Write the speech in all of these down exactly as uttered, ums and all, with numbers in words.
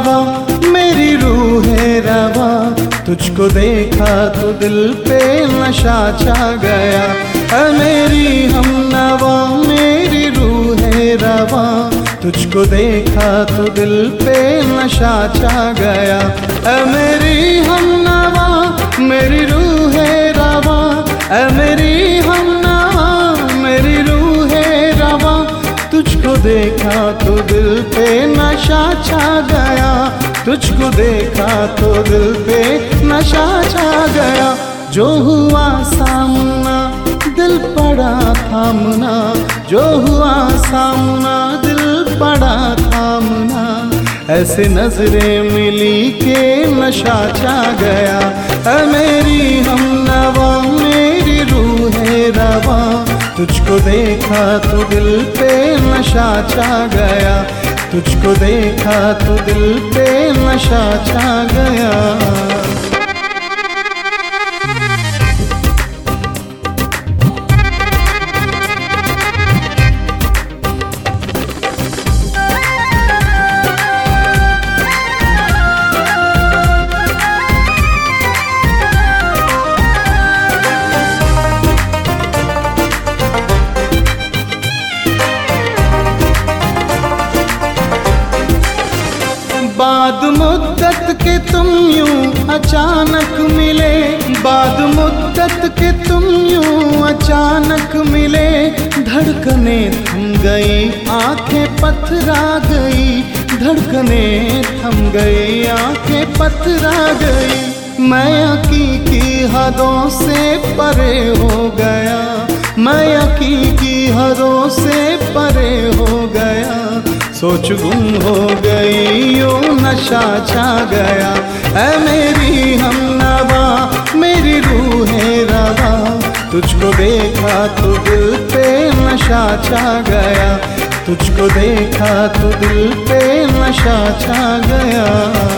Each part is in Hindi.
नवा मेरी रूह है रवा, तुझको देखा तो दिल पे नशा छा गया। ऐ मेरी हम नवा मेरी रूह है रवा, तुझको देखा तो दिल पे नशा छा गया। ऐ मेरी हम नवा मेरी रूह है रवा, ऐ मेरी हम नवा मेरी रूह है रवा, तुझको देखा तो दिल पे नशा छा गया। तुझको देखा तो दिल पे नशा छा गया। जो हुआ सामना दिल पड़ा थामना, जो हुआ सामना दिल पड़ा थामना, ऐसे नजरें मिली के नशा छा गया। ऐ मेरी हम नवा मेरी रूह है रवा, तुझको देखा तो दिल पे नशा छा गया। तुझको देखा तो दिल पे नशा छा गया। बाद मुद्दत के तुम यूं अचानक मिले, बाद मुद्दत के तुम यूं अचानक मिले, धड़कने थम गई आंखें पथरा गई, धड़कने थम गई आंखें पथरा गई। मैं यकीन की हदों से परे हो गया, मैं यकीन की हदों से परे हो गया, सोच गुम हो गई यूं नशा छा गया। ऐ मेरी हम नवा मेरी रूह है रवा, तुझको देखा तो दिल पे नशा छा गया। तुझको देखा तो दिल पे नशा छा गया।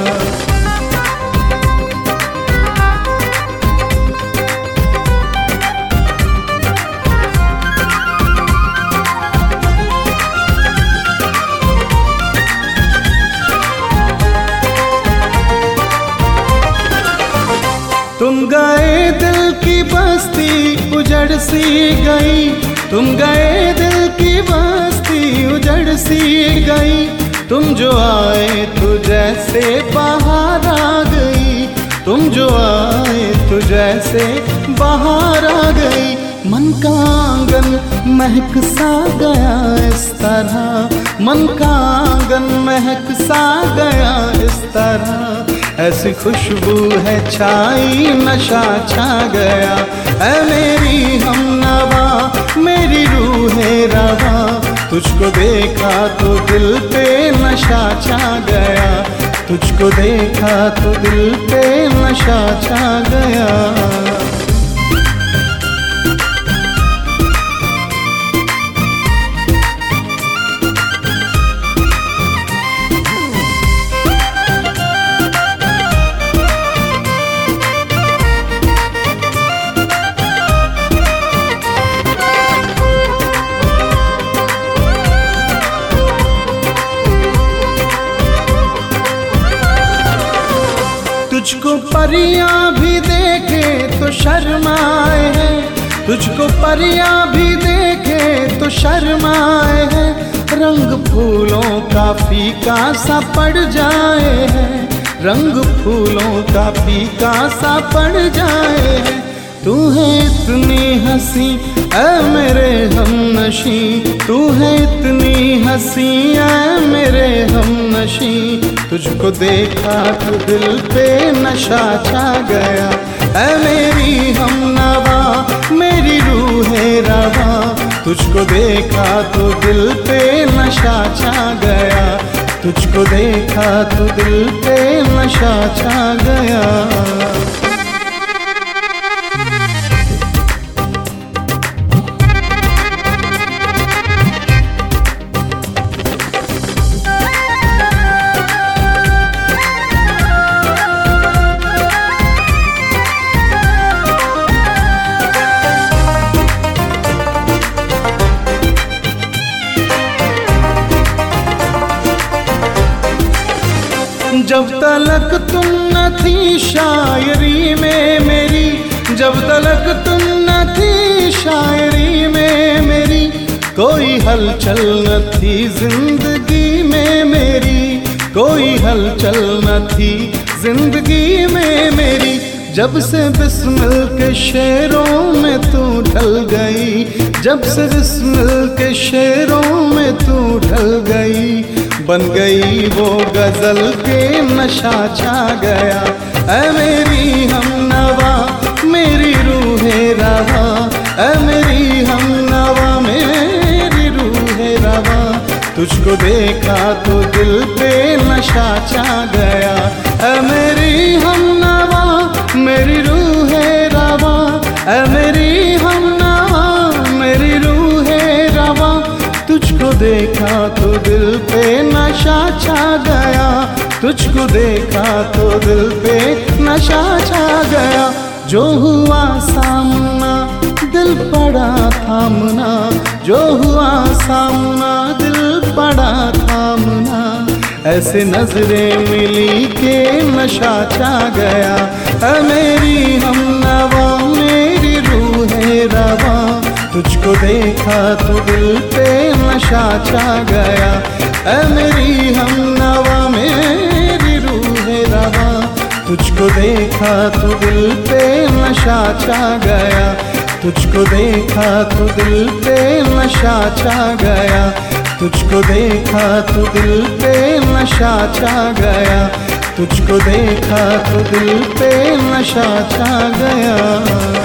तुम गए दिल की बस्ती उजड़ सी गई, तुम गए दिल की बस्ती उजड़ सी गई, तुम जो आए तो जैसे बाहर आ गई, तुम जो आए तो जैसे बाहर आ गई। मन का आंगन महक सा गया इस तरह, मन का आंगन महक सा गया इस तरह, ऐसी खुशबू है छाई नशा छा गया। ऐ मेरी हम नवा मेरी रूह है रवा, तुझको देखा तो दिल पे नशा छा गया। तुझको देखा तो दिल पे नशा छा गया। तुझको परियां भी देखे तो शर्माए हैं, तुझको परियां भी देखे तो शर्माए हैं, रंग फूलों का फीका सा पड़ जाए है, रंग फूलों का फीका सा पड़ जाए है। तू है इतनी हंसी ऐ मेरे हमनशी, तू है इतनी हंसी ऐ मेरे हमनशी, तुझको देखा तो दिल पे नशा छा गया। ऐ मेरी हमनवा मेरी रूह है रवा, तुझको देखा तो दिल पे नशा छा गया। तुझको देखा तो दिल पे नशा छा गया। जब तलक तुम न थी शायरी में मेरी, जब तलक तुम न थी शायरी में मेरी, कोई हलचल न थी जिंदगी में मेरी, कोई हलचल न थी जिंदगी में मेरी। जब से बिस्मिल के शेरों में तू ढल गई, जब से बिस्मिल के शेरों में तू ढल गई, बन गई वो गजल के नशा छा गया। ऐ मेरी हमनवा मेरी रूहे रवा, ऐ मेरी हमनवा मेरी रूहे रवा, तुझको देखा तो दिल पे नशा छा गया। ऐ मेरी हमनवा मेरी रूहे रवा, ऐ मेरी हमनवा मेरी रूहे रवा, तुझको देखा तो दिल पे नशा छा गया, तुझको देखा तो दिल पे नशा छा गया। जो हुआ सामना दिल पड़ा थामना, जो हुआ सामना दिल पड़ा थामना, ऐसे नजरें मिली के नशा छा गया। ऐ मेरी हमनवा मेरी रूहे रवा, तुझको देखा तो दिल पे नशा छा गया। ऐ मेरी हमनवा मेरी रूहे रवा, तुझको देखा तो दिल पे नशा छा गया, तुझको देखा तो दिल पे नशा छा गया, तुझको देखा तो दिल पे नशा छा गया, तुझको देखा तो दिल पे नशा छा गया।